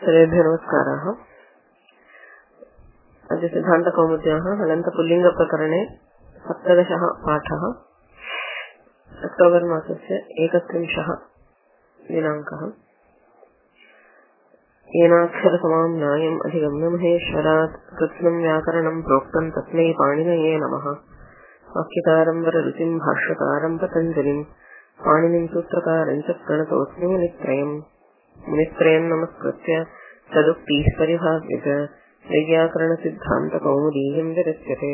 सर्वेभ्यो नमस्कारः। अद्य सिद्धान्तकौमुद्याः हलन्तपुल्लिङ्गप्रकरणे 17 पाठः। अक्टोबर् मासस्य 31 दिनाङ्कः। येनाक्षरसमां न्यायम् अधिगम्य महेश्वरात् कृत्स्नं व्याकरणं प्रोक्तं तस्मै पाणिनये नमः। वाक्यकारं वररुचिं भाष्यकारं पतञ्जलिं पाणिनिं सूत्रकारं च प्रणतोऽस्मि मुनित्रयं नमस्कृत्य तदुक्तिः परिभाव्यत वैयाकरणसिद्धान्तकौमुदीयं विरच्यते।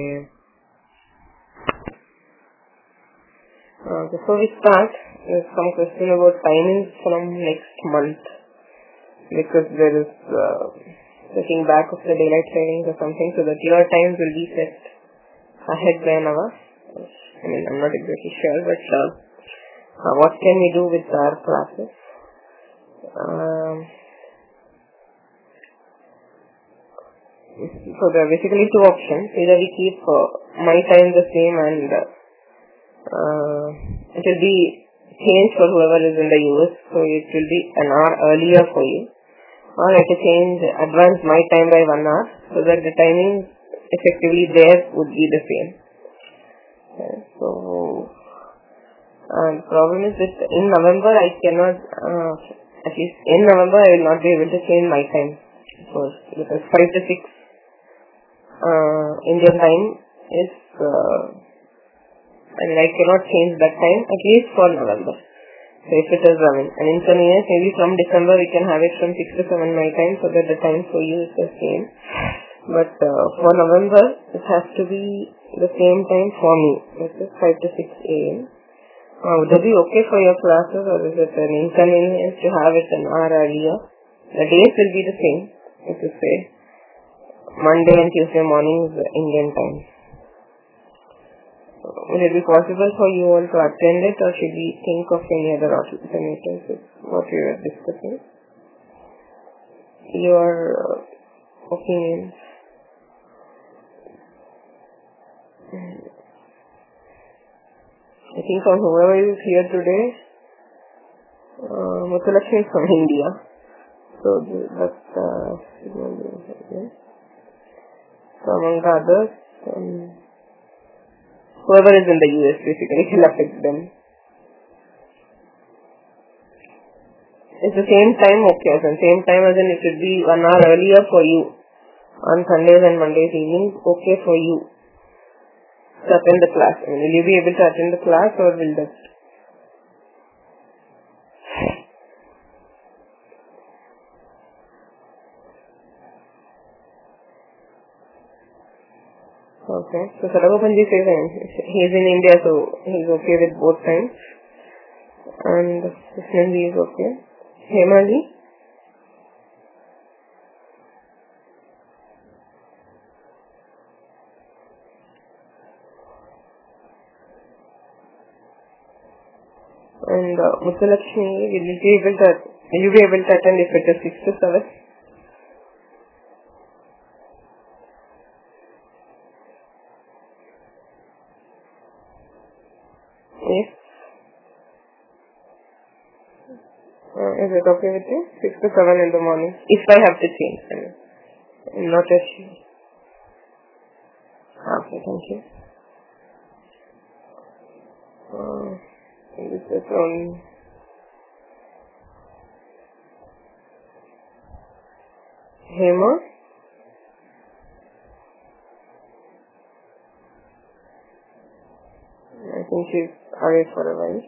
Before we start, there's some question about timings from next month, because there is setting back of the daylight savings or something, so that your times will be set ahead by an hour. I'm not exactly sure, but what can we do with our classes? So there are basically two options. Either we keep my time the same and it will be changed for whoever is in the US, so it will be an hour earlier for you, or I can change advance my time by 1 hour, so that the timing effectively there would be the same. The problem is that in November I cannot, at least in November I will not be able to change my time, because 5 to 6 Indian time is, I cannot change that time, at least for November. So if it is an inconvenience, maybe from December we can have it from 6 to 7 my time, so that the time for you is the same. But for November, it has to be the same time for me, which is 5 to 6 a.m. Would that be okay for your classes, or is it an inconvenience to have it an hour earlier? The days will be the same, if you say Monday and Tuesday mornings Indian time. Will it be possible for you all to attend it, or should we think of any other alternatives? Is what we were discussing. Your opinions. I think from whoever is here today, Muthulakshmi is from India. So so among the others, whoever is in the US basically will affect them. It's the same time, okay, so same time as in it should be 1 hour earlier for you on Sundays and Mondays evening, okay for you to attend the class. Will you be able to attend the class, or will that? Okay, so Sadagopanji says he is in India, so he is okay with both times, and Krishnanji is okay. Hemaji? And Muthulakshmi, will you be able to attend if it is 6 to 7? Yes. Is it okay with you? 6 to 7 in the morning. If I have to change, not if. Okay, thank you. This is on Hema. I think she's away for a while.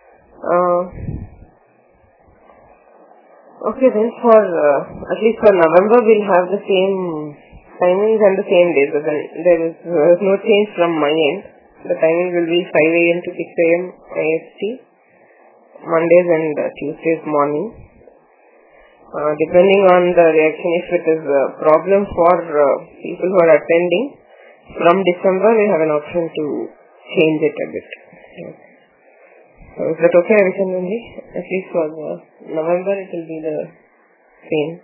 Okay, then for at least for November we'll have the same timings and the same days. So then there is no change from my end. The timing will be 5 a.m. to 6 a.m. IST, Mondays and Tuesdays morning. Depending on the reaction, if it is a problem for people who are attending, from December we have an option to change it a bit. So is that okay, Avishananji? At least for November it will be the same.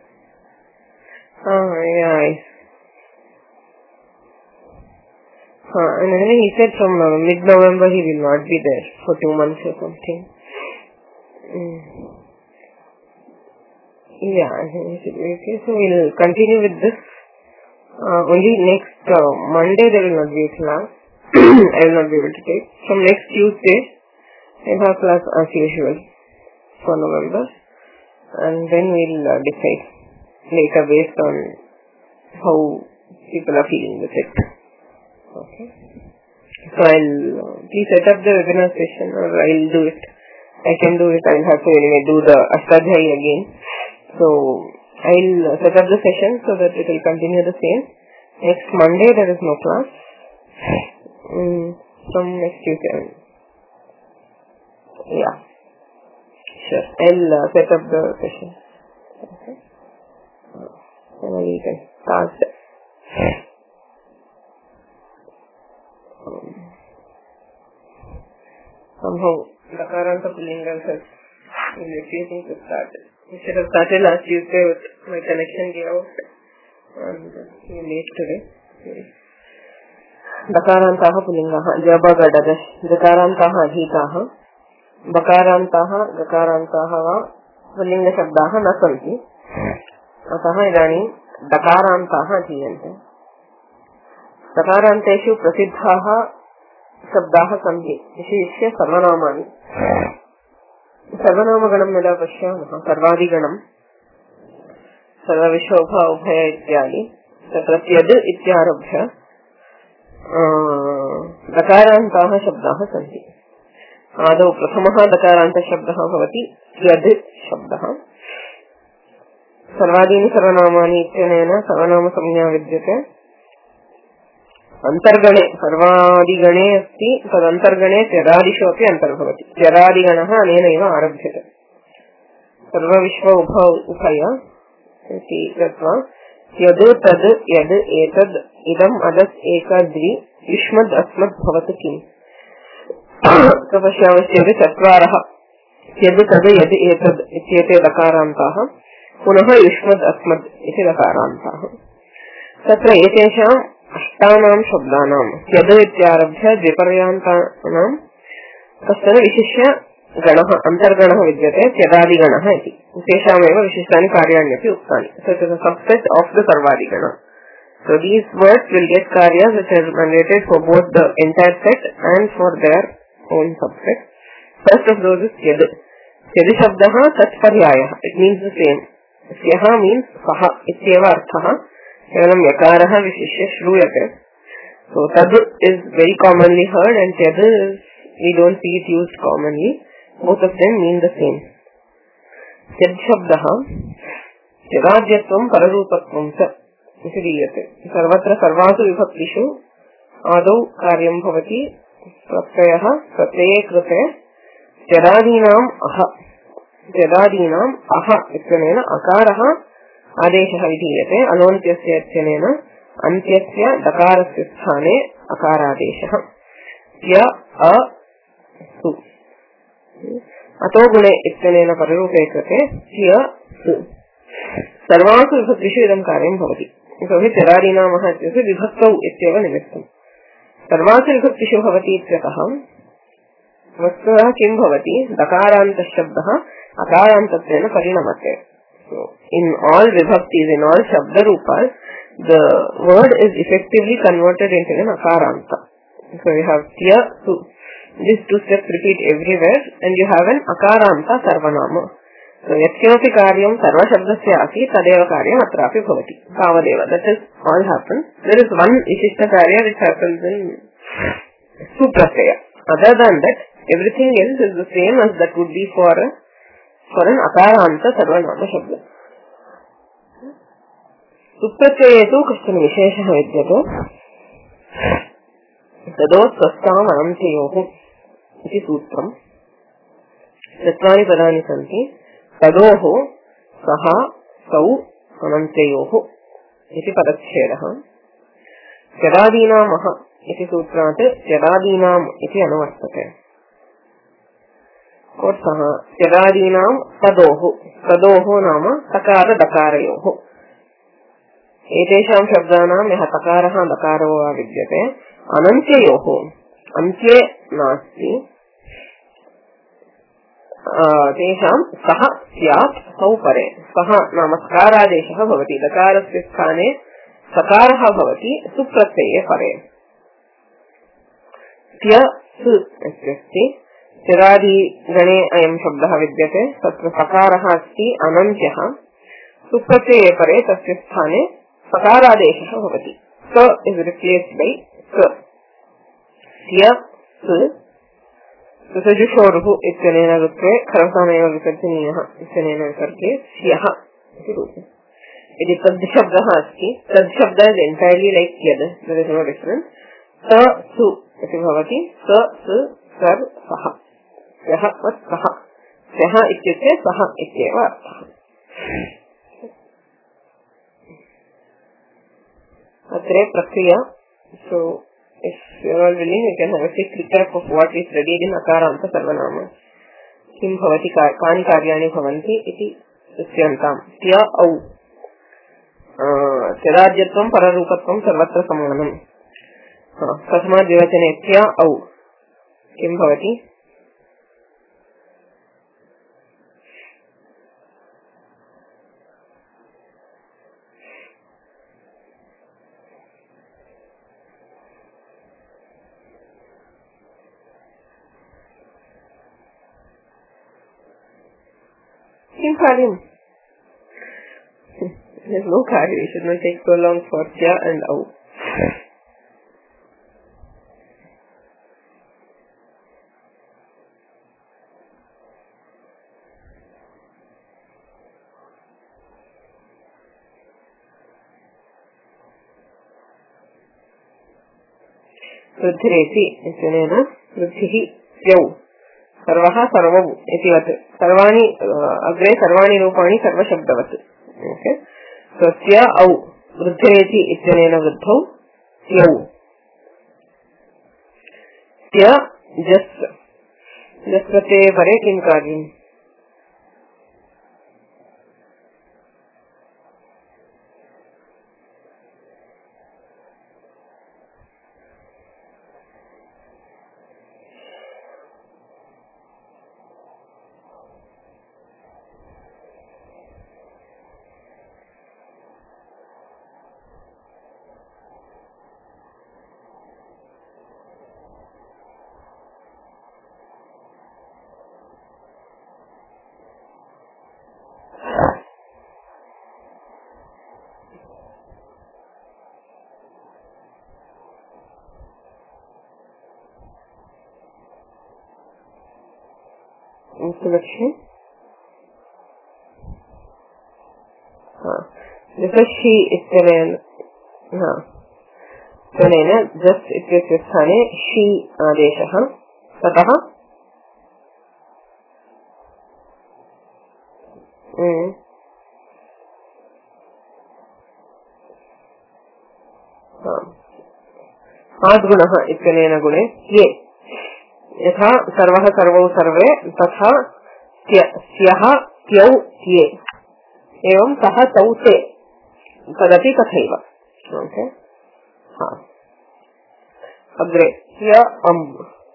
Yeah. And anyway, he said from mid-November he will not be there for 2 months or something. Yeah, he should be okay. So we'll continue with this. Only next Monday there will not be a class. I will not be able to take. From next Tuesday, I'll have class as usual for November. And then we'll decide later based on how people are feeling with it. Okay. So I'll please set up the webinar session, or I'll do it. I can do it. I'll have to anyway do the Ashtadhyayi again. So I'll set up the session so that it will continue the same. Next Monday there is no class. From next Tuesday. Yeah. Sure. I'll set up the session. Okay. And we can start. Somehow Dakaranta Pullinga is refusing to start. We should have started last Tuesday, but my connection gave out and we late today. Dakarantaha Pullingaha Jabagadash Dakarantaha Adhitaha Bakarantaha Dakarantaha va Pullinga Shabdaha na santi Ataha idani Dakarantaha jiyante Dakaranteshu Prasiddhaha Shabdaha santi Vishishya Sarvanamani Sarvanamaganam yada pashyamaha Sarvadiganam Sarvavishobha Ubhaya ityadi Tatratyad ityarabhya Dakarantaha Shabdaha santi आदौ प्रथमः दकारान्त शब्दः भवति यद् शब्दः सर्वादीनि सर्वनामानि इत्यनेन सर्वनाम संज्ञा विद्यते अन्तर्गणे सर्वादिगणे अस्ति तदन्तर्गणे त्यदादिषु अपि अन्तर्भवति त्यदादिगणः अनेनैव आरभ्यते सर्वविश्व उभय इति कृत्वा यद् तद् यद् एतद् इदम् अदस् एक द्वि युष्मद् अस्मद् भवतु किम् पश्यामश्चेत् चत्वारः यद् तद् यद् एतद् इत्येते दकारान्ताः पुनः युष्मद् अस्मद् इति दकारान्ताः तत्र एतेषाम् अष्टानां शब्दानां यद् इत्यारभ्य द्विपर्यान्तानां कश्चन विशिष्य गणः अन्तर्गणः विद्यते त्यदादिगणः इति तेषामेव विशिष्टानि कार्याण्यपि उक्तानि so it is a subset of the सर्वादिगण. So these words will get karyas which are mandated for both the entire set and for their own subset. First of those is yad. Yad shabdaha tatparyayah. It means the same. Syaha means saha ityeva arthaha. Kevalam yakaraha vishishya shruyate. So tad is very commonly heard and yad is, we don't see it used commonly. Both of them mean the same. Yad shabdaha yadadyatvam pararupatvam sa इति दीयते. सर्वत्र सर्वासु विभक्तिषु आदौ कार्यं भवति प्रत्ययः प्रत्यये कृते त्यदादीनाम् अह इत्यनेन अकारः आदेशः विधीयते. अलोन्त्यस्य इत्यनेन अन्त्यस्य दकारस्य स्थाने अकारादेशः. य अ सु अतो गुणे इत्यनेन परिरूपे कृते य सु सर्वासु विभक्तिषु इदं कार्यं भवति. यतोहि त्यदादीनामः इत्यस्य विभक्तौ इत्येव निमित्तम्. सर्वासु विभक्तिषु भवति इत्यतः वस्तुतः किं भवति दकारान्तशब्दः अकारान्तत्वेन परिणमते. So in all vibhaktis, in all shabda rupas, the word is effectively converted into an akaranta. So you have tya su. These two steps repeat everywhere and you have an akaranta sarvanama. So yatkinapi karyam sarva shabdasya asi tadeva karyam atrapi bhavati. Tavadeva. That is all happens. There is one ishishta karya which happens in supratyaya. Other than that, everything else is the same as that would be for an akaranta sarvanama shabda. Supratyaya tu kashchana visheshah vidyate. तदोत्स्वस्थाम् अनन्तयोः इति सूत्रम्. चत्वारि पदानि सन्ति. तदोः सः सौ अनन्तयोः इति पदच्छेदः. त्यदादीनामः इति सूत्रात् त्यदादीनाम् इति अनुवर्तते. कोऽर्थः? त्यदादीनाम् तदोः. तदोः नाम तकार-दकारयोः. एतेषां शब्दानां यः तकारः दकारो वा विद्यते अनन्त्ययोः अन्त्ये नास्ति तेषां सः स्यात् तौ परे सः नाम सकारादेशः भवति लकारस्य स्थाने सकारः भवति सुप्रत्यये परे त्य सु इत्यस्ति चिरादिगणे अयं शब्दः विद्यते तत्र सकारः अस्ति अनन्त्यः सुप्रत्यये परे तस्य स्थाने सकारादेशः भवति स इज रिप्लेस्ड बाय स त्य सु सजुषोरुः इत्यनेन रूपे खरसामेव विसर्जनीयः इत्यनेन विसर्गे स्यः इति रूपम् यदि तद्शब्दः अस्ति तद्शब्द इज एंटायरली लाइक यद् देयर इज नो डिफरेंस स सु इति भवति स सु सर् सः सः सः सः इत्युक्ते सः इत्येव अर्थः अत्र प्रक्रिया सो if you are all willing, you can have a quick recap of what is studied in akaranta sarvanama. Kim bhavati kani karyani bhavanti iti uच्यन्ताम्. त्य औ चराज्यत्वं पररूपत्वं सर्वत्र समानम्. तस्मात् द्विवचने त्य औ किं भवति? किं कार्यम्? There is no karya. It should not take so long for tya and au. वृद्धिरेति इत्यनेन वृद्धिः स्यौ सर्वः सर्वौ इतिवत् सर्वाणि अग्रे सर्वाणि रूपाणि सर्वशब्दवत् ओके तस्य औ वृद्धिरेति इत्यनेन वृद्धौ स्यौ त्य जस् जस् प्रत्यये परे किं कार्यम् लक्ष्य शी इत्यनेन जस् इत्यस्य स्थाने शी आदेशः ततः आद्गुणः इत्यनेन गुणे ये यथा सर्वः सर्वौ सर्वे तथा स्यः त्यौ त्ये एवं सः तौ ते तदपि तथैव ओके अग्रे स्य अम्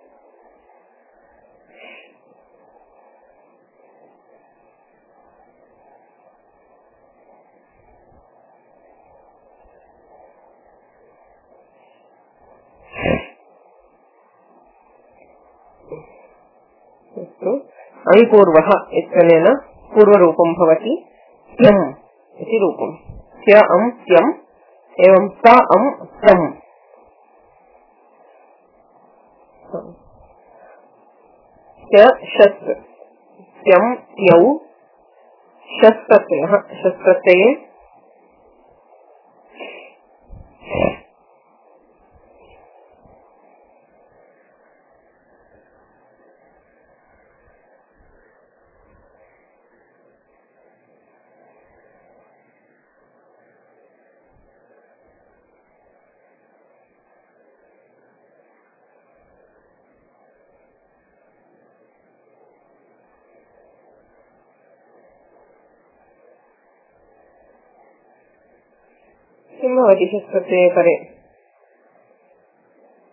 अणिपूर्वः इत्यनेन पूर्वरूपं भवति त्यम् इति रूपम् त्य अम् त्यम् एवं स अम् तम् त्य शस् त्यम् त्यौ शस् प्रत्ययः शस् प्रत्यये किं भवति शस् प्रत्यये परे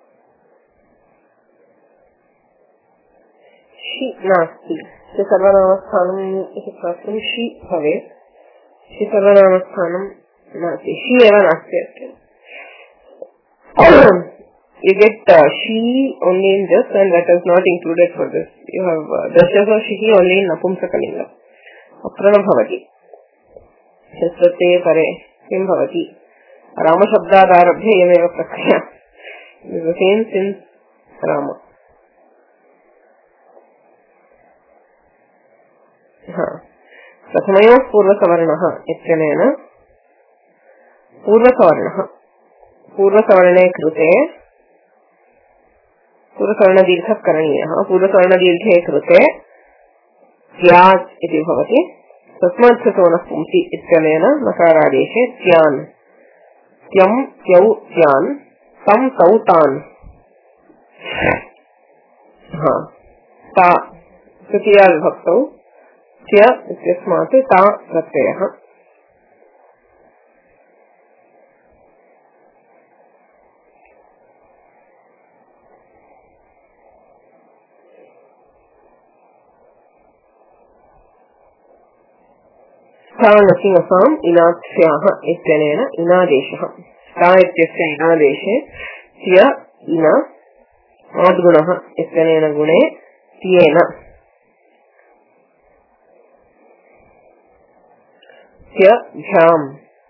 शि नास्ति सर्वनामस्थानम् इति प्राप्तुं शि भवेत् शि सर्वनामस्थानं नास्ति शि एव नास्ति अत्र you get she only in this and that is not included for this. You have dashaso shihi only in napumsakalinga aprana bhavati shastate pare kim bhavati rama shabdadarabhya yameva prakriya is the same since rama प्रथमयोः पूर्वसवर्णः इत्यनेन पूर्वसवर्णः पूर्वसवर्णे कृते पूर्वसवर्णदीर्घः करणीयः पूर्वसवर्णदीर्घे कृते स्यात् इति भवति तस्मात् सतोनः पुंसि इत्यनेन नकारादेशे स्यान् त्यं त्यौ स्यान् तं तौ तान् ता तृतीया विभक्तौ स्य इत्यस्मात् ता प्रत्ययः स्थानसिंहसाम् इनात्स्याः इत्यनेन इनादेशः स्था इत्यस्य इनादेशे स्य इन आद्गुणः इत्यनेन गुणे त्येन स्यभ्याम्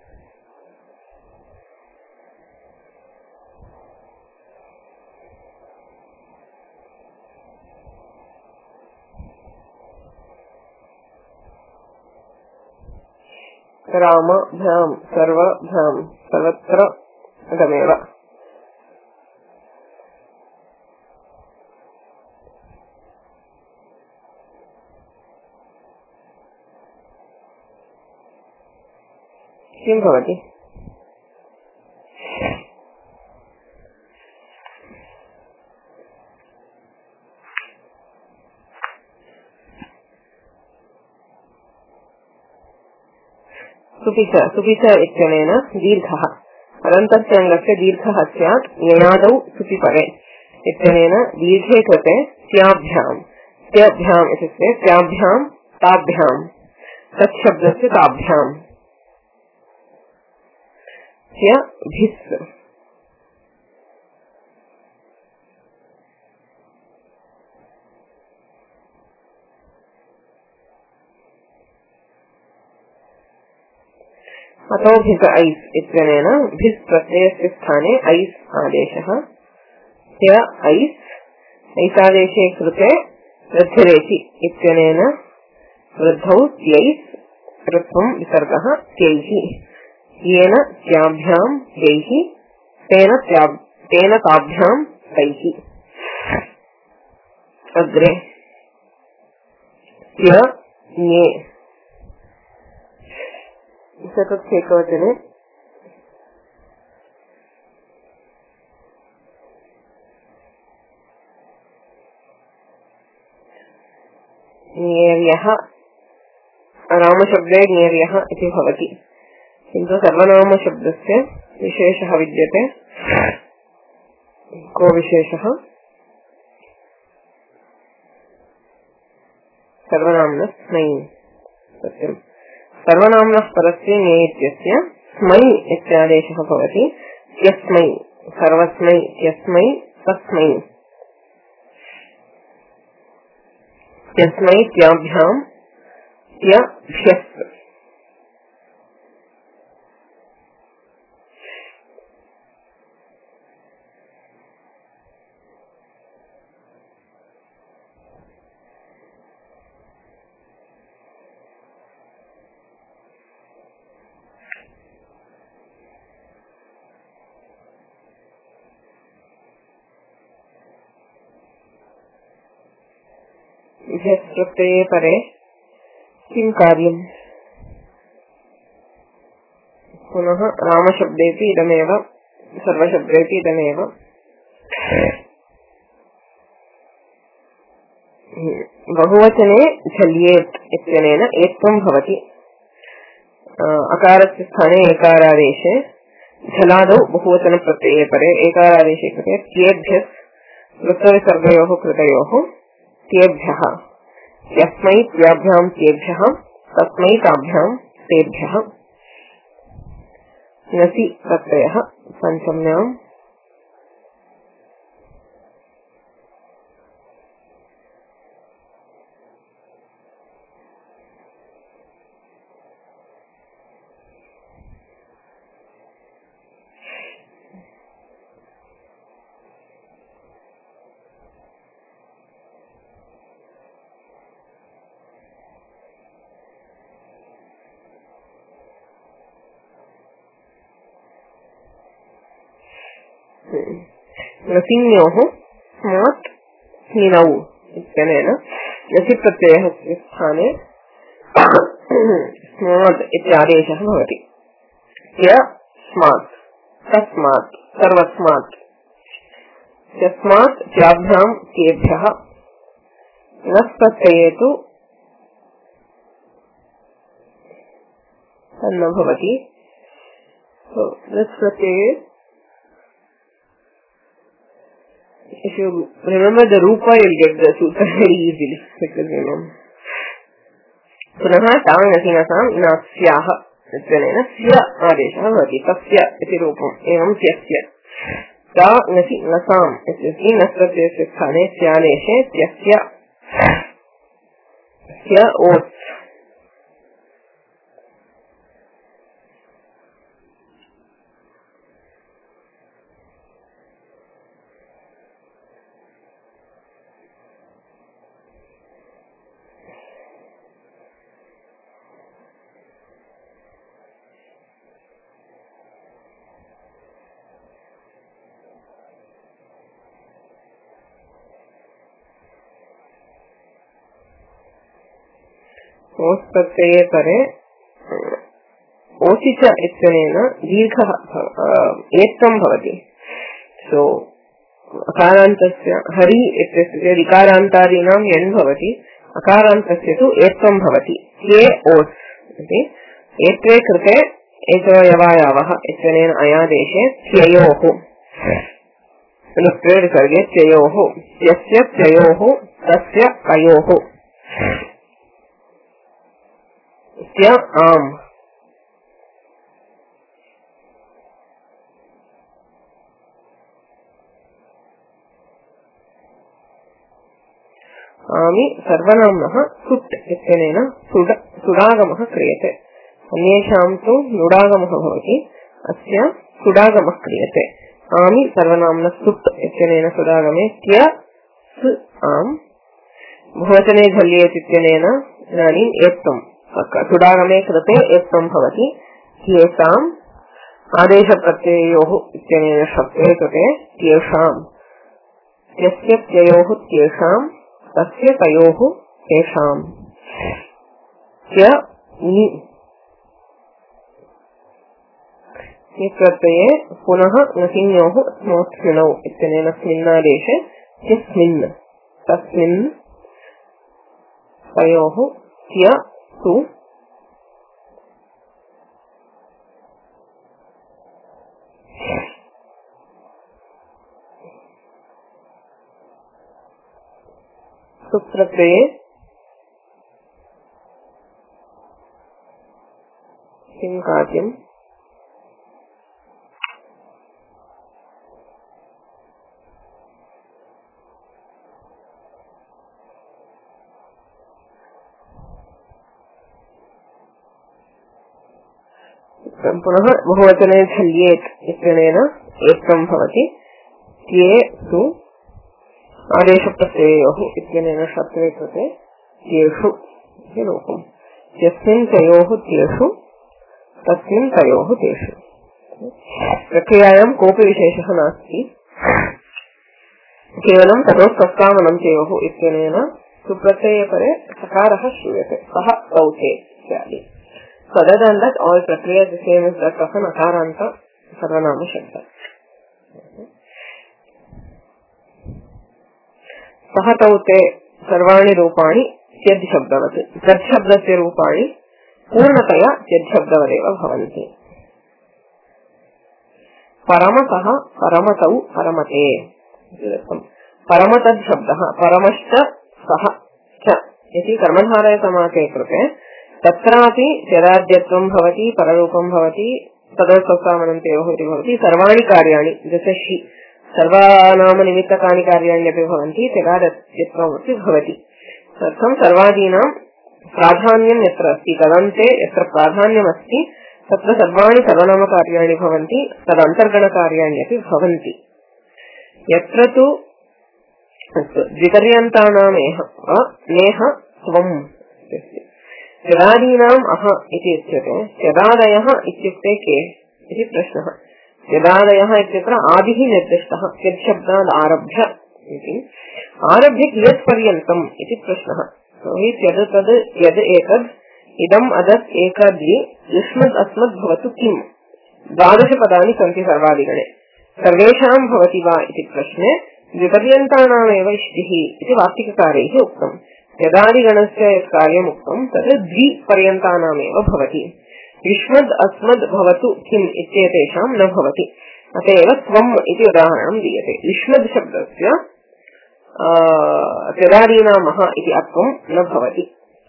रामभ्याम् सर्वभ्याम् सर्वत्र इदमेव किं भवति सुपिच इत्यनेन दीर्घः अनन्तस्य अङ्गस्य दीर्घः स्यात् यणादौ सुपिपरे इत्यनेन दीर्घे कृते स्याभ्याम् स्याभ्याम् इत्युक्ते स्याभ्याम् ताभ्याम् तच्छब्दस्य ताभ्याम् स्यभिस् अतो भिस ऐस् इत्यनेन भिस् प्रत्ययस्य स्थाने ऐस् आदेशः ह्य ऐस् ऐसादेशे कृते वृद्धिरेचि इत्यनेन वृद्धौ त्यैस् ऋत्वं विसर्गः त्यैः येन त्याभ्यां त्यैः तेन ताभ्यां तैः अग्रे त्य ञे एकवचने ज्ञेयः रामशब्दे ज्ञेयः इति भवति किन्तु सर्वनामशब्दस्य विशेषः विद्यते को विशेषः सर्वनाम्नः स्मै सत्यम् सर्वनाम्नः परस्य ञे इत्यस्य स्मै इत्यादेशः भवति यस्मै सर्वस्मै यस्मै तस्मै यस्मै त्याभ्यां त्यभ्यस् प्रत्यये परे किं कार्यम् पुनः रामशब्देपि इदमेव सर्वशब्देपि इदमेव बहुवचने झल्येत् इत्यनेन एत्वं भवति अकारस्य स्थाने एकारादेशे झलादौ बहुवचनप्रत्यये परे एकारादेशे कृते त्येभ्यस् वृत्तविसर्गयोः कृतयोः तेभ्यः यस्मै त्याभ्यां तेभ्यः तस्मै ताभ्यां तेभ्यः नसि प्रत्ययः पंचम्याम् नसिन्योः स्मात् स्मिनौ इत्यनेन नसि प्रत्ययस्य स्थाने स्मात् इत्यादेशः भवति। स्मात् तस्मात् सर्वस्मात् यस्मात् त्याभ्यां तेभ्यः नस् प्रत्यये तु न भवति। नस् प्रत्यये if you remember the rupa, you'll get the sutra very easily because पुनः तावनसिनसां नास्याः इत्यनेन स्य आदेशः भवति। तस्य इति रूपम् एवं स्यस्य ता नसि नसाम् इत्यस्ति नस् प्रत्ययस्य स्थाने स्यादेशे त्यस्य स्य ओत् ओस् प्रत्यये परे ओसिच इत्यनेन दीर्घः एत्तं भवति। सो अकारान्तस्य हरि इत्यस्य ऋकारान्तादीनां यण् भवति, अकारान्तस्य तु एत्तं भवति। ये ओस् इति एत्वे कृते एतवयवायावः इत्यनेन अयादेशे त्ययोः अनुक्ते विसर्गे त्ययोः यस्य त्ययोः तस्य कयोः आम् आमि सर्वनाम्नः सुट् इत्यनेन सुडागमः क्रियते। अन्येषां तु नुडागमः भवति, अस्य सुडागमः क्रियते। आमि सर्वनाम्नः सुट् इत्यनेन सुडागमे त्य आम् बहुवचने झल्येत् इत्यनेन इदानीम् एत्तं सुडागमे कृते एत्तं भवति। येषाम् आदेशप्रत्ययोः इत्यनेन शब्दे कृते तेषाम् यस्य त्ययोः तेषाम् तस्य तयोः तेषाम् प्रत्यये पुनः नसिन्योः स्मोत्स्मिनौ इत्यनेन स्मिन्नादेशे स्मिन् तस्मिन् तयोः तु सुप्रत्यये किं कार्यम् पुनः बहुवचने झल्येत् इत्यनेन एकं भवति। ये तु आदेशप्रत्ययोः इत्यनेन शब्दे कृते येषु इति रूपम्। यस्मिन् तयोः तेषु तस्मिन् तयोः तेषु। प्रक्रियायां कोऽपि विशेषः नास्ति, केवलं ततोस्तस्कामनं तयोः इत्यनेन सुप्रत्ययपरे सकारः श्रूयते, सः तौ ते इत्यादि। So other than that, all prakriya is the same as that of an akaranta sarvanama shabda. Sahataute sarvani rupani tyaj shabdavati. Tyaj shabdasya rupani purnataya tyaj shabdavareva bhavanti. Paramataha paramatau paramate. Paramatad shabdaha paramashta सः च इति कर्मधारय समासे कृते तत्रापि चराद्यत्वं भवति पररूपं भवति तदर्थसामनन्तयोः इति भवति सर्वाणि कार्याणि यशस्वी सर्वानाम निमित्तकानि कार्याणि अपि भवन्ति चराद्यत्वमपि भवति तदर्थं सर्वादीनां प्राधान्यं यत्र अस्ति तदन्ते यत्र प्राधान्यमस्ति तत्र सर्वाणि सर्वनामकार्याणि भवन्ति तदन्तर्गणकार्याणि अपि भवन्ति यत्र तु द्विपर्यन्तानामेह नेह त्वम् चरादीनाम् अह इति उच्यते चरादयः इत्युक्ते के इति प्रश्नः चरादयः इत्यत्र आदिः निर्दिष्टः यच्छब्दात् आरभ्य इति आरभ्य कियत्पर्यन्तम् इति प्रश्नः तद् यद् एतद् इदम् अदत् एकाद्रि युष्मद् अस्मद् भवतु किम् 12 पदानि सन्ति सर्वादिगणे सर्वेषां भवति वा इति प्रश्ने द्विपर्यन्तानामेव इष्टिः इति वार्तिककारैः उक्तम् यदादिगणस्य यत् कार्यम् उक्तं तद् द्विपर्यन्तानामेव भवति युष्मद् अस्मद् भवतु किम् इत्येतेषां न भवति अत एव त्वम् इति उदाहरणं दीयते युष्मद् शब्दस्य चरादीनामः इति अत्वं न भवति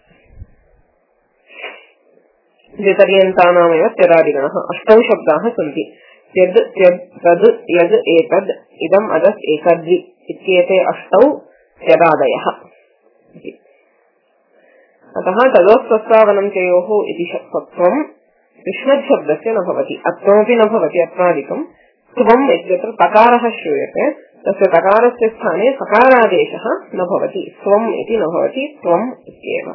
द्विपर्यन्तानामेव चरादिगणः 8 शब्दाः सन्ति यद् तद् यद् एतद् इदम् अदत् एकाद्रि इत्येते 8 चरादयः अतः तदोत्प्रस्तावनन्तयोः इति सत्त्वं युष्मद् शब्दस्य न भवति अत्वमपि न भवति अत्रादिकं त्वम् इत्यत्र तकारः श्रूयते तस्य तकारस्य स्थाने सकारादेशः न भवति त्वम् इति न भवति त्वम् इत्येव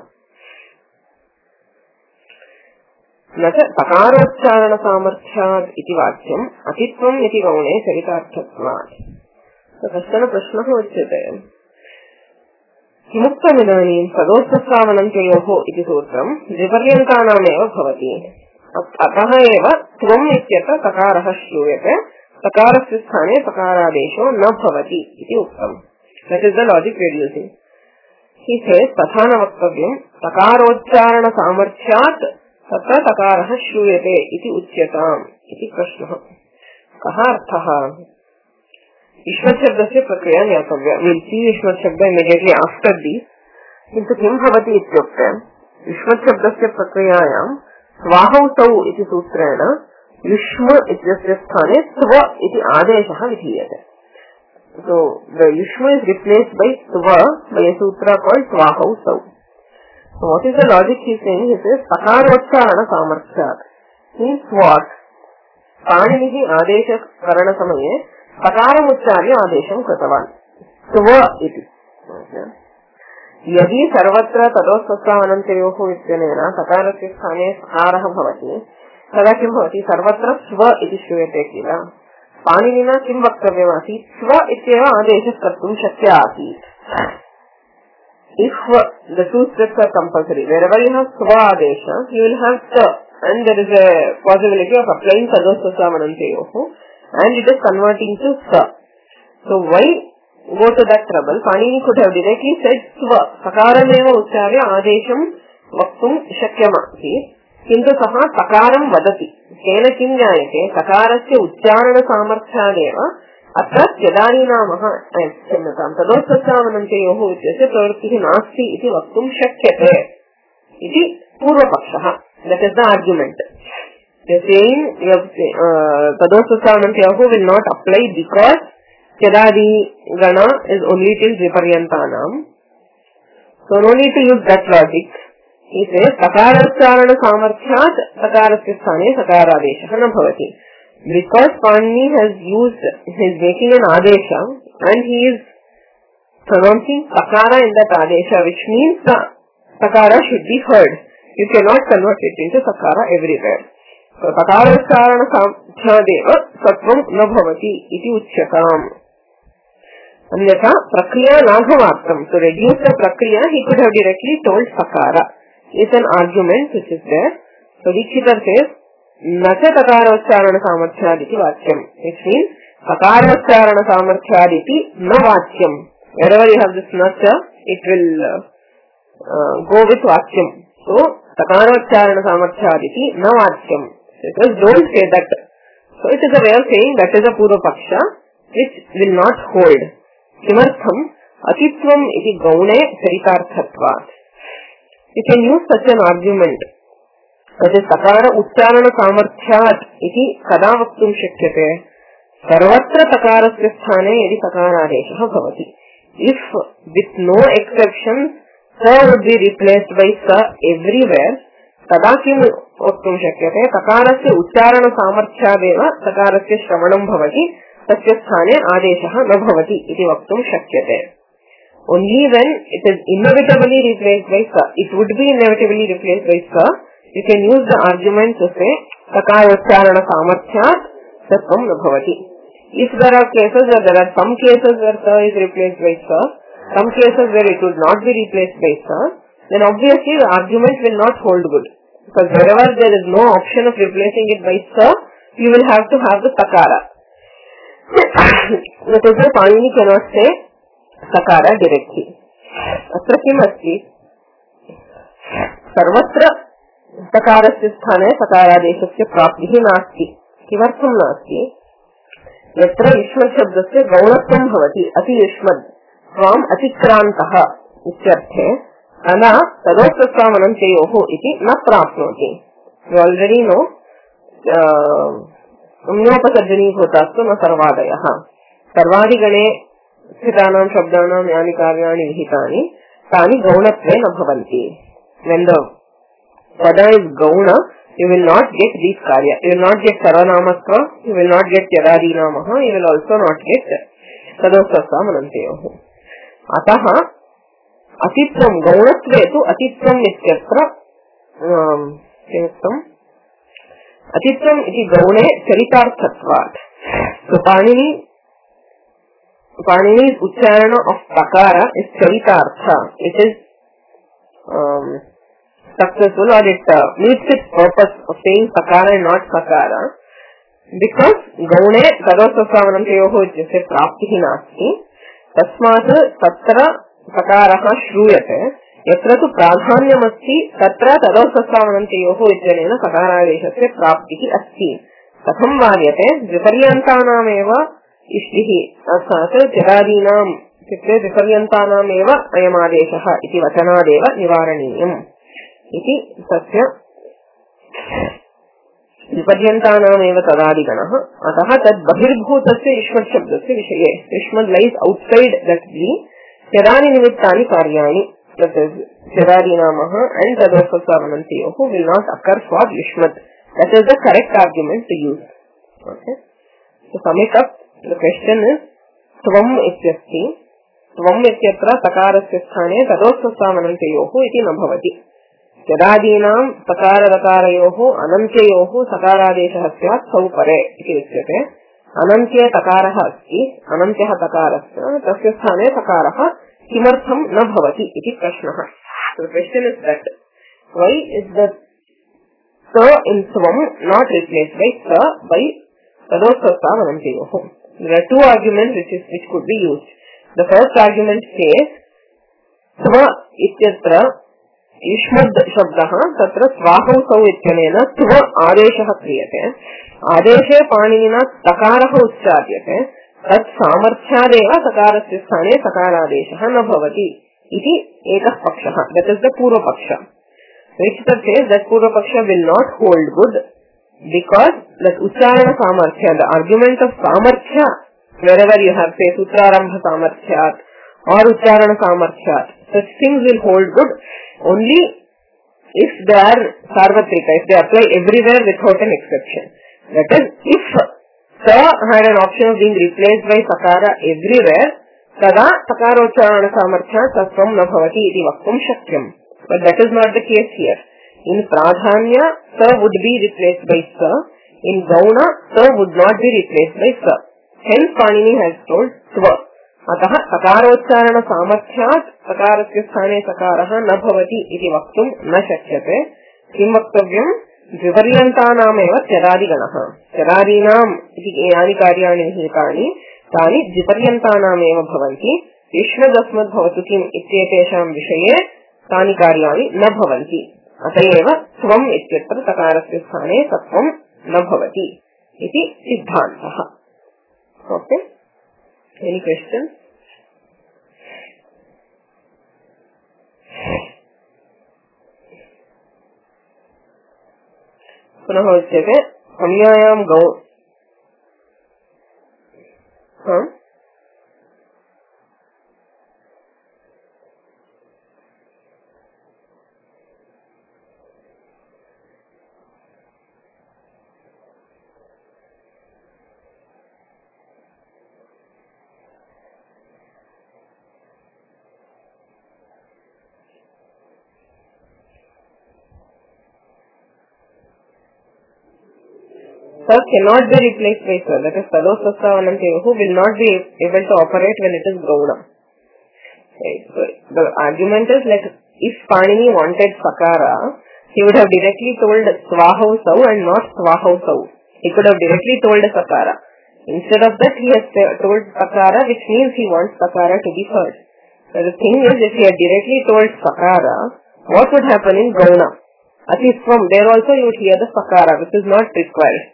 न च तकारोच्चारणसामर्थ्यात् इति वाक्यम् अतित्वम् इति गौणे चरितार्थत्वात् कश्चन प्रश्नः उच्यते किमुक्तमिदानीं तदोत्प्रस्तावनन्तयोः इति सूत्रम् द्विपर्यन्तानामेव भवति अतः एव त्वम् इत्यत्र तकारः श्रूयते तकारस्य स्थाने तकारादेशो न भवति इति उक्तम् that is the logic we are using he says तथा न वक्तव्यम् तकारोच्चारणसामर्थ्यात् तत्र तकारः श्रूयते इति उच्यताम् इति प्रश्नः कः अर्थः युष्मच्छब्दस्य प्रक्रिया ज्ञातव्या विल् सी युष्मच्छब्द इमिडियेट्लि आफ्टर् दीस् किन्तु किं भवति इत्युक्ते युष्मच्छब्दस्य प्रक्रियायां स्वाहौ इति सूत्रेण युष्म इत्यस्य स्थाने स्व इति आदेशः विधीयते सो द युष्म इज रिप्लेस्ड बाय स्व by a sutra called swahau sau. So what is the logic he is saying? He says sakaroच्चारण सामर्थ्यात् means what? पाणिनिः आदेशकरण समये सकारम् उच्चार्य आदेशं कृतवान् स्व इति यदि सर्वत्र तदोत्प्रस्तावनन्तयोः इत्यनेन सकारस्य स्थाने सकारः भवति तदा किं भवति सर्वत्र स्व इति श्रूयते किल पाणिनिना किं वक्तव्यमासीत् स्व इत्येव आदेशः कर्तुं शक्य आसीत् if the two steps are compulsory wherever you have swa adesha you will have ta and there is a possibility of applying tadossamanantayoh and it is converting to sa. So why go to that trouble? Panini could have directly said swa sakarameva ucharya adesham vaktum shakyamasi किन्तु सः सकारं वदति तेन किं ज्ञायते सकारस्य उच्चारण सामर्थ्यादेव अत्र यदानीनामः क्षम्यतां तदोत्प्रस्तावनन्तयोः इत्यस्य प्रवृत्तिः नास्ति इति वक्तुं शक्यते इति पूर्वपक्षः दट् इस् द आर्ग्युमेण्ट् तदोत्प्रस्तावनन्तयोः विल् नाट् अप्लै बिकास् यदादिगण इस् ओन्ली टिल् द्विपर्यन्तानां so no need to use that logic इति सकारोच्चारण सामर्थ्यात् सकारस्य स्थाने सकारादेशः न भवति because Panini has used his making an adesha and he is pronouncing sakara in that adesha which means the sakara should be heard. You cannot convert it into sakara everywhere. So sakaroच्चारण सामर्थ्यादेव सत्वं न भवति इति उच्यताम्. अन्यथा प्रक्रिया लाघवार्थं to reduce the prakriya he could have directly told sakara. It's an argument which is there. So Dikshiter says न च तकारोच्चारण सामर्थ्यादिति वाक्यम् which means तकारोच्चारण सामर्थ्यादिति न वाक्यम् wherever you have this न च it will go with वाक्यम् so तकारोच्चारण सामर्थ्यादिति न वाक्यम् because don't say that so it is a way of saying that is a पूर्व पक्ष which will not hold किमर्थम् Atitvam iti gaune charitarthatvat. You can use such an argument. That is takara uchcharana samarthyat iti kada vaktum shakyate. Sarvatra takarasya sthane yadi takaradeshah bhavati. If with no exception sa would be replaced by sa everywhere, tada kim vaktum shakyate. Takarasya uchcharana samarthyadeva takarasya shravanam bhavati. Tasya sthane adeshah na bhavati iti vaktum shakyate. Only when it is inevitably replaced by sa, it would be inevitably replaced by sa, you can use the argument to say takara uchcharana samarthyat satvam na bhavati. If there are cases where there are some cases where sa is replaced by sa, some cases where it would not be replaced by sa, then obviously the argument will not hold good. Because wherever there is no option of replacing it by sa, you will have to have the takara. That is why Panini cannot say takara directly. Atra kim asti? Sarvatra takarasya sthane takaradeshasya praptihi nasti. Kimartham nasti? Yatra yushmad shabdasya gaunatvam bhavati ati yushmad from atikrantaha ityarthe ana tadottasamanam chayoho iti na prapnoti. You already know umnopasarjani bhutastu na sarvadayah. Sarvadigane स्थितानां शब्दानां यानि कार्याणि विहितानि तानि गौणत्वे न भवन्ति. When the pada is gauna, you will not get these karya. You will not get sarvanamatva, you will not get yadadinamaha, you will also not get tadottasamananteyoh. Ataha atitvam gaunatve tu atitvam ityatra atitvam iti gaune charitarthatvat. So Panini's ucharana of takara is charitartha. It is successful, or it meets its purpose of saying takara and not sakara, because gaune tadottasamanam chayoho ityasya praptihi nasti. Tasmat tatra takaraha shruyate yatra tu pradhanyamasti tatra tadottasamanam chayoho ityanena takaradeshasya praptihi asti. Katham varyate viparyantanameva इष्टिहि अर्थात जरादीनां इत्युक्ते विपर्यन्तानामेव अयमादेशः इति वचनादेव निवारणीयम् इति तस्य विपर्यन्तानामेव तदादिगणः. अतः तद् बहिर्भूतस्य युष्मत् शब्दस्य विषये युष्मत् लैस् औट्सैड् दट् बि जरादि निमित्तानि कार्याणि तत् जरादीनामः एंड तदोत्तरसावनन्तयोः विल नॉट अकर फॉर युष्मत्. That is the correct argument to use. Okay. So sum it up. The question is tvam ityasti. Tvam ityatra takarasya sthane tadottasamanantayoh iti na bhavati. Yadadinam takaradakaryoh anantyoh sakaradeshah syat sau pare iti uच्यते. Anantya takarah asti. Anantyah takarasya tasya sthane takarah kimartham na bhavati iti prashnah. So the question is that why is the sa in tvam not replaced by sa by tadottasamanantayoh? There are two arguments which could be used. The first argument says tva ityatra yushmad shabdah tatra svahau sau ityanena tva adeshah kriyate. Adeshe panina takarah uchcharyate tat samarthyadeva takarasya sthane takaradeshah na bhavati iti ekah pakshah. That is the purva paksha. Which says that purva paksha will not hold good, because that ucharana samarthya, the argument of samarthya, wherever you have say sutrarambha samarthyat or ucharana samarthyat, such things will hold good only if they are sarvatrika, if they apply everywhere without an exception. That is, if sa had an option of being replaced by sakara everywhere, tada sakaroच्चारण samarthyat tasvam na bhavati iti vaktum shakyam. But that is not the case here. In pradhanya, sa would be replaced by sa. In gauna, sa would not be replaced by sa. Hence, Panini has told tva. Ataha sakaroच्चारण samarthyat sakarasya sthane sakarah na bhavati iti vaktum na shakyate. Kim vaktavyam viparyantanameva charadiganah. Charadinam iti yani karyani vihitani tani viparyantanameva bhavanti. Yushmadasmad bhavatu kim ityetesham vishaye tani karyani na bhavanti. अतएव स्वम इत्यत्र तकारस्य स्थाने सत्वम न भवति इति सिद्धान्तः. Okay, any question? पुनः उच्यते संज्ञायां गौ cannot be replaced by sir. That is Tadosastavananteyohu will not be able to operate when it is Gauna. Right. So the argument is like if Panini wanted Sakara, he would have directly told Swahausau and not Swahausau. He could have directly told Sakara. Instead of that, he has told Sakara, which means he wants Sakara to be heard. So the thing is, if he had directly told Sakara, what would happen in Gauna? At least from there also you would hear the Sakara, which is not required.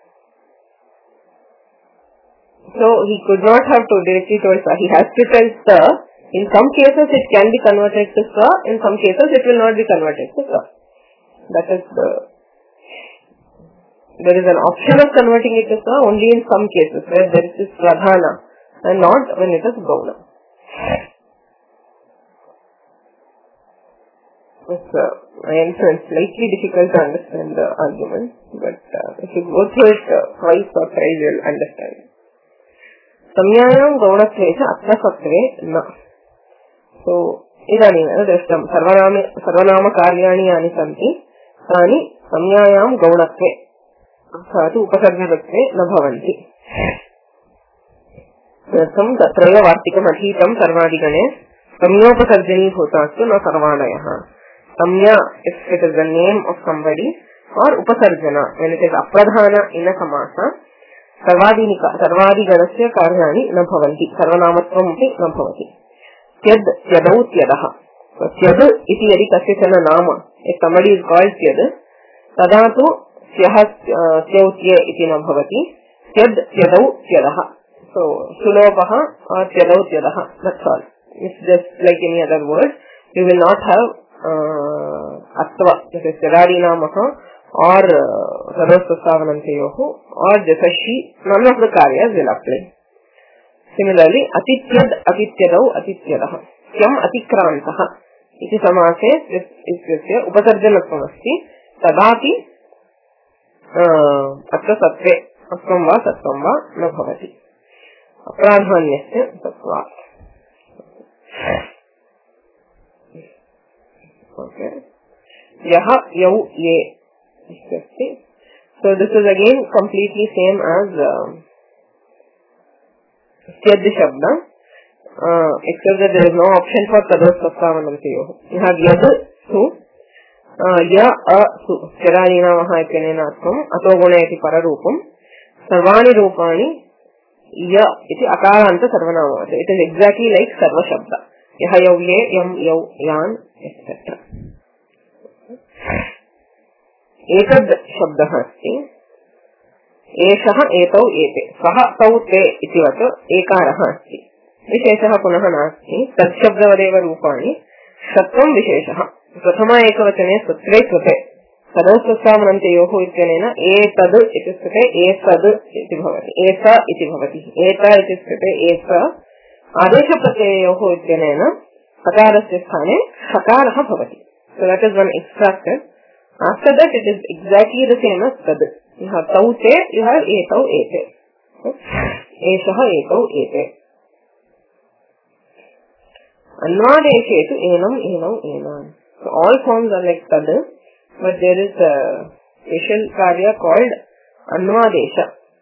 So he could not have directly told Sa. He has to tell Sa. In some cases it can be converted to Sa. In some cases it will not be converted to Sa. That is there is an option of converting it to Sa only in some cases where there is Pradhana and not when it is Gauna. I understand it's slightly difficult to understand the argument, but if you go through it twice or thrice you will understand. संज्ञायां गौणत्वेन अत्र सत्त्वे न. सो इदानीं दृष्टं सर्वनाम कार्याणि यानि सन्ति तानि संज्ञायां गौणत्वे अर्थात् उपसर्गत्वे न भवन्ति. तदर्थं तत्रैव वार्तिकम् अधीतं सर्वादिगणे संज्ञोपसर्जनीभूतास्तु न सर्वाणयः. संज्ञा if it is the name of somebody or उपसर्जना when it is अप्रधान in a samasa सर्वादिगणस्य कार्याणि न भवन्ति. सर्वनामत्वमपि न भवति. त्यद् त्यदौ त्यदः. त्यद् इति यदि कस्यचन नाम if somebody is called त्यद् तदा तु स्यः त्यौ त्ये इति न भवति. त्यद् त्यदौ त्यदः. So सुलोभः or त्यदौ त्यदः. That's all. It's just like any other word. You will not have atva, that is Tadadinamah or Tadosastavananteyohu or Jasashi. None of the karyas will apply. Similarly, atityad atityadau atityadah. Kyam atikrantah. Iti samase isyasya upasarjanatvam asti. Tadapi atra sattve astvam va sattvam va na bhavati. Apradhanyasya sattvat. Okay. Yaha yau ye. So this is again completely same as Tyad Shabda, except that there is no option for Tadosastavananteyohu. You have Yad Su, Ya A Su, Charanina Mahaikanena Atvam, Atoguna iti Pararupam, Sarvani Rupani, Ya iti Akaranta Sarvanama. It is exactly like Sarva Shabda. Yaha yau ye, yam yau yan, etc. एतद् शब्दः अस्ति. एषः एतौ एते. सः तौ ते इतिवत् एकारः अस्ति. विशेषः पुनः नास्ति. तत्शब्दवदेव रूपाणि. सत्वं विशेषः. प्रथम एकवचने सत्त्वे कृते तदोसामनन्तेयोः इत्यनेन एतद् इति स्थिते एतद् इति भवति. एत इति भवति. एत इति स्थिते एत आदेशप्रत्ययोः इत्यनेन सकारस्य स्थाने सकारः भवति. So that is one extracted. After that it is exactly the same as tad. You have tau te, you have etau ete. Eshaha etau ete. Anvadeshetu enam enau enan. So all forms are like tad, but there is a special karya called anvadesha.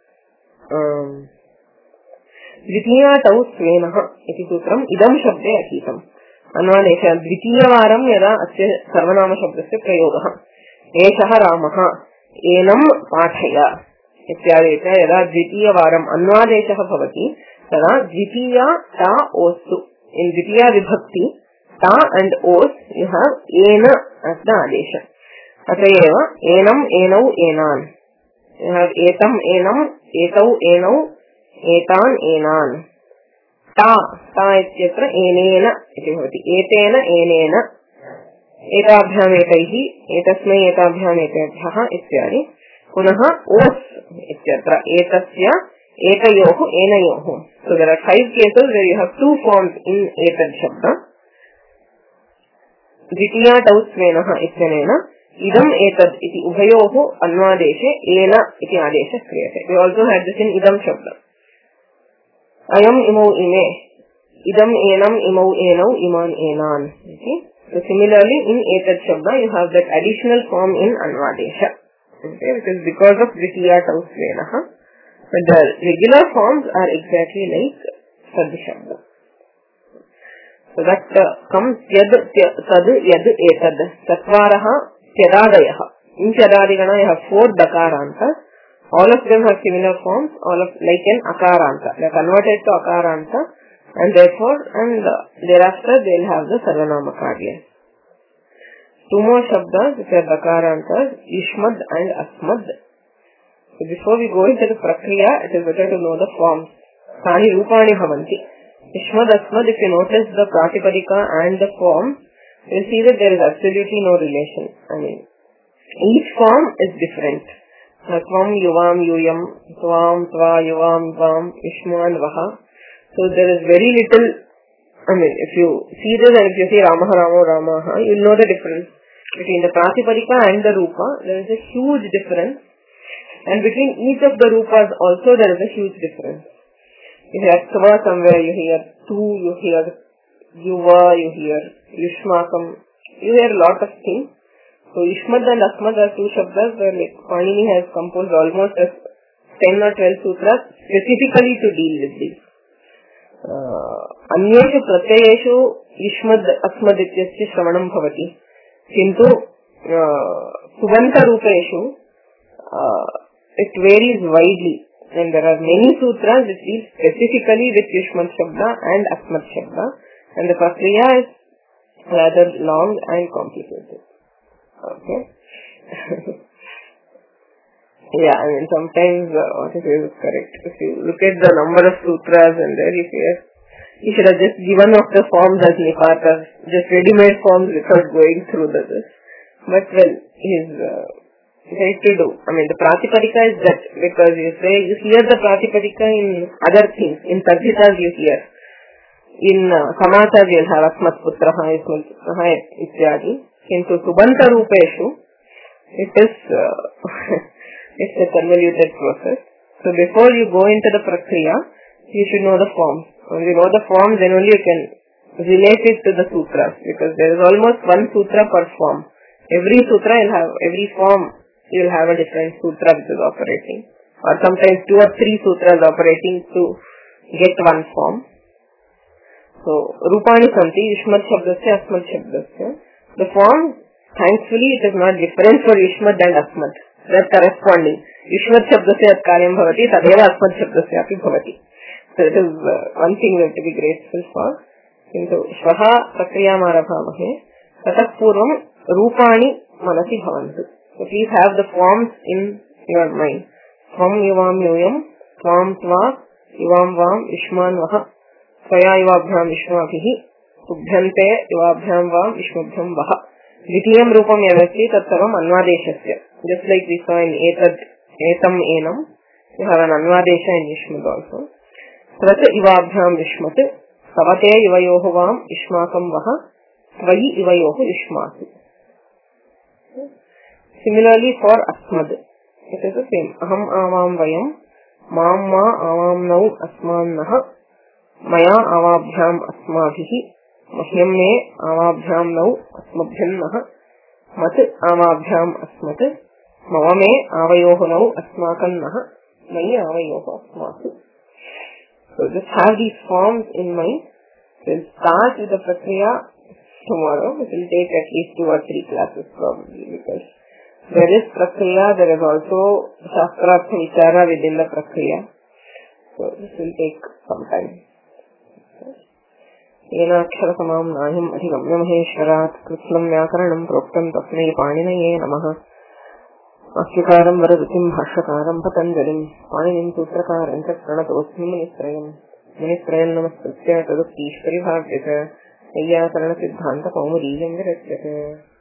Dvitiya tau svenah iti sutram idam shabde athitam. Anvadesha dvitiyawaram yada asya sarvanama shabdasya prayogah. एषः रामः एनं पाठय इत्यादि यदा द्वितीयवारम् अन्वादेशः भवति तदा द्वितीया ता ओस्तु. In द्वितीया विभक्ति ता and ओस् you have एन as the आदेश. अतएव एनं एनौ एनान्. You have एतं एनं एतौ एनौ एतान् एनान्. ता ता इत्यत्र एनेन इति भवति. एतेन एनेन एताभ्याम् एतैः एतस्मै एताभ्याम् एतेभ्यः इत्यादि. पुनः ओस् इत्यत्र एतस्य एतयोः एनयोः. So there are 5 cases where you have 2 forms in एतद् शब्द. द्वितीया टौस्वेनः इत्यनेन इदम् एतद् इति उभयोः अन्वादेशे एन इति आदेशः क्रियते. We also had this in idam शब्द. अयम् इमौ इमे, idam enam imau enau iman enan. Okay? So similarly in etad shabda you have that additional form in anvadesha. Okay, because of dvitiya tausvenaha. But the regular forms are exactly like sad shabda. So that comes yad tad yad etad tatvaraha tyadadayaha. In tyadadigana you have 4 dakaranta. All of them have similar forms, all of like an akaranta. They are converted to akaranta. And therefore, thereafter they will have the sarvanama karya. 2 more shabdas which are dakarantas, ishmad and asmad. So before we go into the prakriya, it is better to know the forms. Tani rupani bhavanti. Ishmad, asmad, if you notice the pratipadika and the form, you will see that there is absolutely no relation. I mean, each form is different. Tvam, yuvam, yuyam, tvam, tva, yuvam, vam, ishman, vaha. So there is very little, I mean, if you see this and if you say Ramaha, Ramo, Ramaha, you will know the difference. Between the Pratipadika and the Rupa, there is a huge difference. And between each of the Rupas also there is a huge difference. You hear Tva somewhere, you hear Tu, you hear Yuva, you hear Yushmakam, you hear a lot of things. So Ishmad and Asmad are 2 shabdas where like Panini has composed almost 10 or 12 sutras specifically to deal with this. अन्येषु प्रत्ययेषु युष्मद् अस्मद् इत्यस्य श्रवणं भवति, किन्तु सुबन्तरूपेषु it varies widely and there are many sutras which deal specifically with yushmad shabda and asmad shabda, and the prakriya is rather long and complicated. Okay. Yeah, I mean sometimes what it is correct. If you look at the number of sutras and there you say, he should have just given off the forms as nipatas, just ready-made forms without going through this. But well, he's tries to do. I mean the pratipadika is that, because you say, you hear the pratipadika in other things, in tadhitas you hear. In samatas you'll have asmat putraha, ismat putraha, ityadi. Into subanta rupeshu, it is it's a convoluted process. So before you go into the prakriya, you should know the forms. When you know the forms, then only you can relate it to the sutras, because there is almost 1 sutra per form. Every sutra will have, every form you will have a different sutra which is operating, or sometimes 2 or 3 sutras operating to get 1 form. So rupani santi yushmad shabdasya asmad shabdasya. The form, thankfully, it is not different for yushmad and asmad. They are corresponding. Yushmad shabdasya at karyam bhavati, tadeva asmad shabdasya api bhavati. So it is one thing we have to be grateful for. Kintu shvaha prakriyam arabhamahe tatat purvam rupani manasi bhavantu. So please have the forms in your mind. Tvam yuvam yuyam, tvam tva, yuvam vam, ishman vaha, svaya yuvabhyam ishmabhihi, subhyante yuvabhyam vam, ishmabhyam vaha. Dvitiyam rupam yavasti tatsavam anvadeshasya. Just like we saw in etad, etam enam, you have an anvadesha in ishmad also. Svata ivabhyam ishmat, savate ivayoho vam, ishmakam vaha, svayi ivayoho ishmatu. Similarly for asmad, it is the same. Aham avam vayam, mam ma avam nau asman naha, maya avabhyam asmabhihi, mahyam me avabhyam nau asmabhyam naha, mat avabhyam asmat, mavame avayoho nau asmakam naha, mayi avayoho asmatu. So just have these forms in mind. We'll start with the prakriya tomorrow. It will take at least 2 or 3 classes probably, because there is prakriya, there is also shastrartha vichara within the prakriya. So this will take some time. Yenaksharasamam nahim adhigamya maheshwarat krishlam vyakaranam proktam tasmai paninaye namaha. Asyakaram varadutim bhashakaram patanjalim paninim sutrakaram cha pranatosmi munisrayam namaskritya tadukishpari bhagyata ayyakarana siddhanta kaumurijam virachyate.